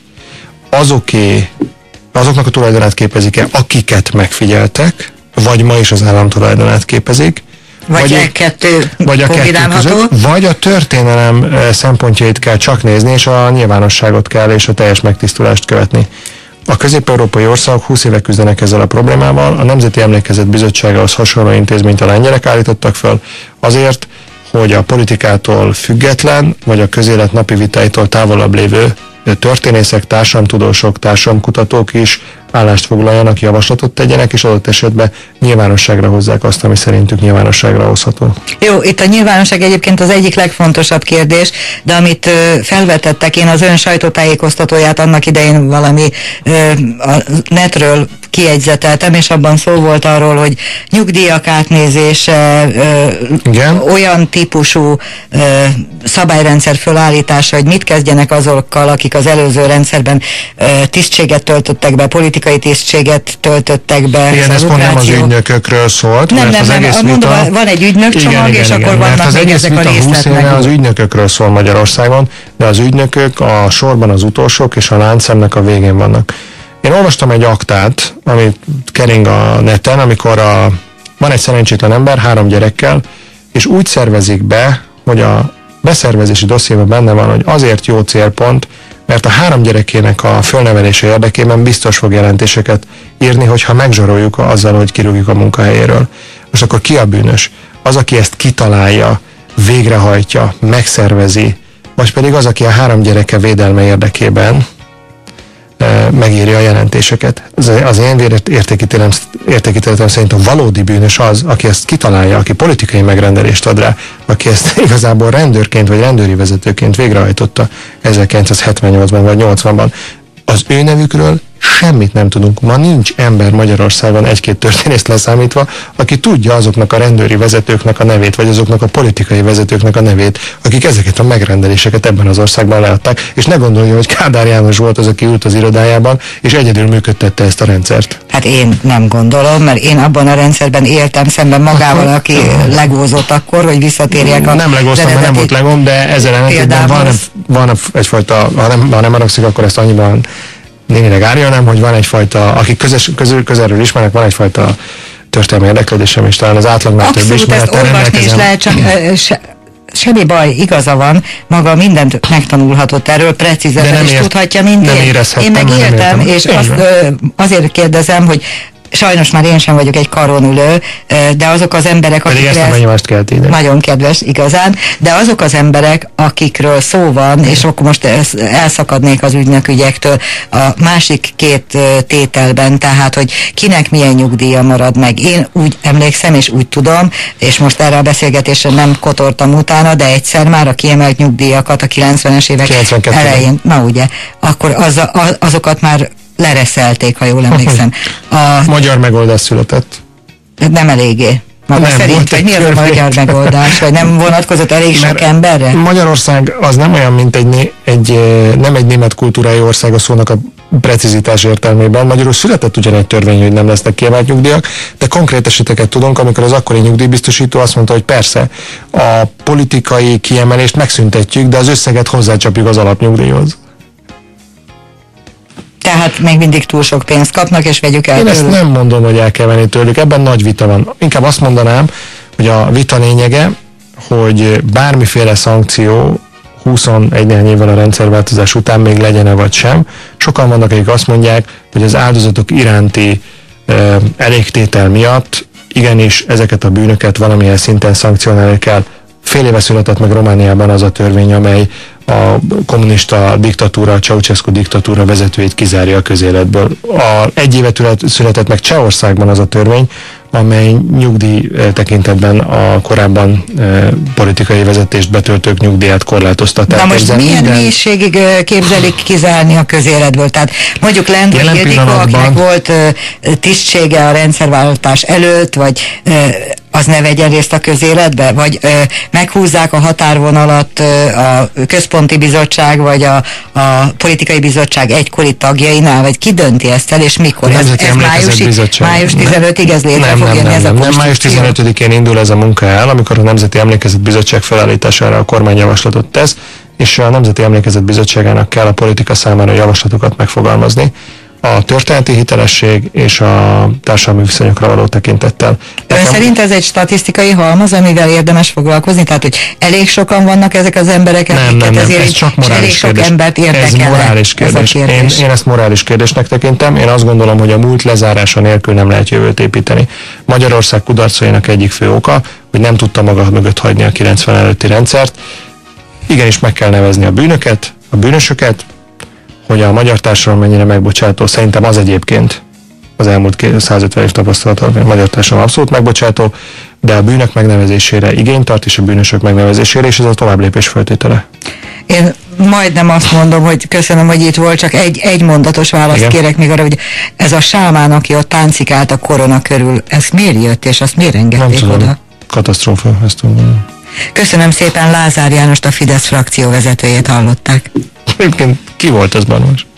Azoké, azoknak a tulajdonát képezik-e, akiket megfigyeltek, vagy ma is az állam tulajdonát képezik, vagy, vagy a kettő vagy a kettő között, vagy a történelem szempontjait kell csak nézni, és a nyilvánosságot kell, és a teljes megtisztulást követni. A közép-európai országok húsz éve küzdenek ezzel a problémával, a Nemzeti Emlékezet Bizottságához hasonló intézményt a lengyelek állítottak föl, azért, hogy a politikától független, vagy a közélet napi vitáitól távolabb lévő történészek, társadalomtudósok, társadalomkutatók is állást foglaljanak, javaslatot tegyenek, és adott esetben nyilvánosságra hozzák azt, ami szerintük nyilvánosságra hozható. Jó, itt a nyilvánosság egyébként az egyik legfontosabb kérdés, de amit ö, felvetettek, én az ön sajtótájékoztatóját annak idején valami ö, a netről kiegyzeteltem, és abban szó volt arról, hogy nyugdíjak átnézése, ö, olyan típusú ö, szabályrendszer fölállítása, hogy mit kezdjenek azokkal, akik az előző rendszerben ö, tisztséget töltöttek be, politikai tisztséget töltöttek be. Igen, ez pont nem az ügynökökről szólt, nem, mert nem, az nem, egész mondom, vita... Van egy ügynökcsomag, igen, és igen, akkor igen, vannak az még ezek a részletnek. Az ügynökökről szól Magyarországon, de az ügynökök a sorban az utolsók, és a láncszemnek a végén vannak. Én olvastam egy aktát, amit kering a neten, amikor a, van egy szerencsétlen ember három gyerekkel, és úgy szervezik be, hogy a beszervezési dossziében benne van, hogy azért jó célpont, mert a három gyerekének a fölnevelése érdekében biztos fog jelentéseket írni, hogyha megzsaroljuk azzal, hogy kirúgjuk a munkahelyéről. Most akkor ki a bűnös? Az, aki ezt kitalálja, végrehajtja, megszervezi, vagy pedig az, aki a három gyereke védelme érdekében megírja a jelentéseket. Az én értékítéletem szerint a valódi bűnös az, aki ezt kitalálja, aki politikai megrendelést ad rá, aki ezt igazából rendőrként vagy rendőri vezetőként végrehajtotta ezerkilencszázhetvennyolcban vagy nyolcvanban. Az ő nevükről semmit nem tudunk. Ma nincs ember Magyarországon, egy-két történészt leszámítva, aki tudja azoknak a rendőri vezetőknek a nevét, vagy azoknak a politikai vezetőknek a nevét, akik ezeket a megrendeléseket ebben az országban leadták, és ne gondolja, hogy Kádár János volt az, aki ült az irodájában, és egyedül működtette ezt a rendszert. Hát én nem gondolom, mert én abban a rendszerben éltem szemben magával, aki legózott akkor, hogy visszatérjek a... Nem legóztam, mert nem volt legóm, de ezzel ellentétben van, van egyfajta, ha nem, ha nem haragszik, akkor ezt annyiban némileg árjalnám, hogy van egyfajta, akik közös, közül, közelről ismernek, van egyfajta történelmi érdeklődésem, és talán az átlagnál több ismerettel rendelkezem. Abszolút, ezt olvasni is lehet, csak se, semmi baj, igaza van, maga mindent megtanulhatott erről, precízen, és ért, tudhatja mindent. Én meg értem, és azt, azért kérdezem, hogy sajnos már én sem vagyok egy karonülő, de azok az emberek, akikre... Nagyon kedves, igazán, de azok az emberek, akikről szó van, és akkor most elszakadnék az ügynökügyektől a másik két tételben, tehát, hogy kinek milyen nyugdíja marad meg. Én úgy emlékszem, és úgy tudom, és most erre a beszélgetésre nem kotortam utána, de egyszer már a kiemelt nyugdíjakat a kilencvenes évek elején, na ugye, akkor az, az, azokat már lereszelték, ha jól emlékszem. A magyar megoldás született. Nem eléggé. Maga nem, szerint, vagy mi az a magyar megoldás? Vagy nem vonatkozott elég sok emberre? Magyarország az nem olyan, mint egy, egy nem egy német kultúrájú ország a szónak a precizitás értelmében. Magyarul született ugyan egy törvény, hogy nem lesznek kiemelt nyugdíjak, de konkrét eseteket tudunk, amikor az akkori nyugdíjbiztosító azt mondta, hogy persze, a politikai kiemelést megszüntetjük, de az összeget hozzácsapjuk az alapnyugdíjhoz. Tehát még mindig túl sok pénzt kapnak, és vegyük el. Én tőlük. ezt nem mondom, hogy el kell venni tőlük, ebben nagy vita van. Inkább azt mondanám, hogy a vita lényege, hogy bármiféle szankció huszonegy néhány évvel a rendszerváltozás után még legyen-e vagy sem. Sokan vannak, akik azt mondják, hogy az áldozatok iránti e, elégtétel miatt igenis ezeket a bűnöket valamilyen szinten szankcionálni kell. Fél éve született meg Romániában az a törvény, amely a kommunista diktatúra, a Ceausescu diktatúra vezetőit kizárja a közéletből. A egy éve született meg Csehországban az a törvény, amely nyugdíj tekintetben a korábban e, politikai vezetést betöltők nyugdíját korlátozta. Na most milyen minden... mélységig képzelik kizárni a közéletből? Tehát mondjuk Lendvai Ildikó, akinek volt e, tisztsége a rendszerváltás előtt, vagy e, az ne vegyen részt a közéletbe? Vagy ö, meghúzzák a határvonalat ö, a központi bizottság, vagy a, a politikai bizottság egykori tagjainál? Vagy ki dönti ezt el, és mikor? Ez, ez májusi, május tizenötödig ez létre nem, fog nem, jönni nem, ez nem, a nem, május tizenötödikén indul ez a munka el, amikor a Nemzeti Emlékezet Bizottság felállítására a kormány javaslatot tesz, és a Nemzeti Emlékezet Bizottságának kell a politika számára javaslatokat megfogalmazni a történeti hitelesség és a társadalmi viszonyokra való tekintettel. Ön szerint ez egy statisztikai halmaz, amivel érdemes foglalkozni? Tehát, hogy elég sokan vannak ezek az emberek, nem, nem, nem, ez csak morális sok kérdés. embert Ez morális kérdés. kérdés. Én, én ezt morális kérdésnek tekintem. Én azt gondolom, hogy a múlt lezárása nélkül nem lehet jövőt építeni. Magyarország kudarcainak egyik fő oka, hogy nem tudta maga mögött hagyni a kilencven előtti rendszert. Igenis meg kell nevezni a bűnöket, a bűnösöket, hogy a magyar társadalom mennyire megbocsátó, szerintem az egyébként az elmúlt százötven év tapasztalat, a magyar társadalom abszolút megbocsátó, de a bűnök megnevezésére igényt tart, és a bűnösök megnevezésére, és ez a továbblépés feltétele. Én majdnem azt mondom, hogy köszönöm, hogy itt volt, csak egy, egy mondatos választ Igen. kérek még arra, hogy ez a sámán, aki ott táncikált a korona körül, ez miért jött, és azt miért engedték Nem oda? tudom, katasztrófa, ezt tudom. Köszönöm szépen, Lázár Jánost, a Fidesz frakció vezetőjét hallották. Egyébként ki volt ez, Barnos?